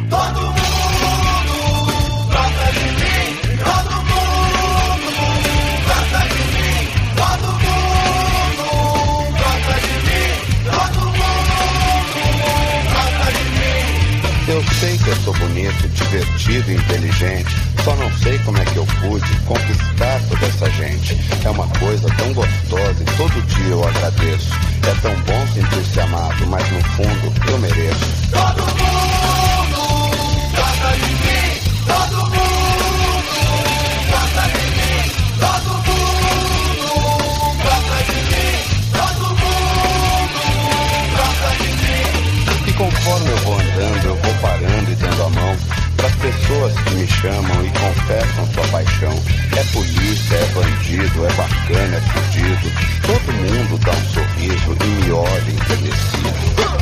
todo mundo gosta de mim, todo mundo gosta de mim, todo mundo gosta de mim, todo mundo gosta de mim. Eu sei que eu sou bonito, divertido e inteligente. Só não sei como é que eu pude conquistar toda essa gente. É uma coisa tão gostosa e todo dia eu agradeço. É tão bom sentir-se amado, mas no fundo eu mereço. Todo mundo gosta de mim, todo mundo gosta de mim, todo mundo gosta de mim, todo mundo gosta de mim. E conforme eu vou andando, eu vou parando e dando a mão para as pessoas que me chamam e confessam sua paixão. É polícia, é bandido, é bacana, é fudido. Todo mundo dá um sorriso e me olha enternecido.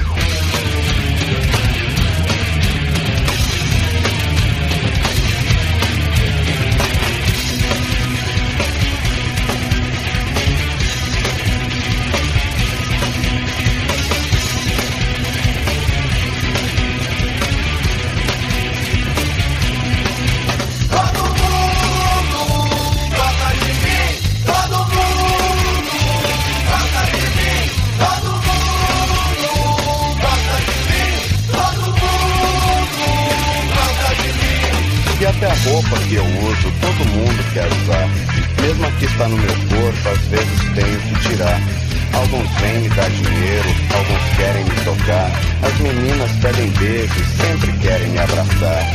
Até a roupa que eu uso, todo mundo quer usar. Mesmo a que está no meu corpo, às vezes tenho que tirar. Alguns vêm me dar dinheiro, alguns querem me tocar. As meninas pedem beijos, sempre querem me abraçar.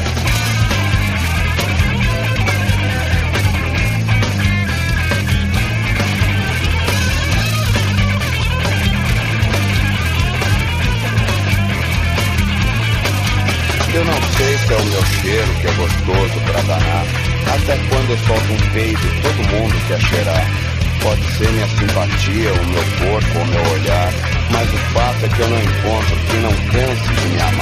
Eu não sei se é o meu cheiro que é gostoso pra danar. Até quando eu solto um peido, todo mundo quer cheirar. Pode ser minha simpatia, o meu corpo, o meu olhar. Mas o fato é que eu não encontro quem não canse de me amar.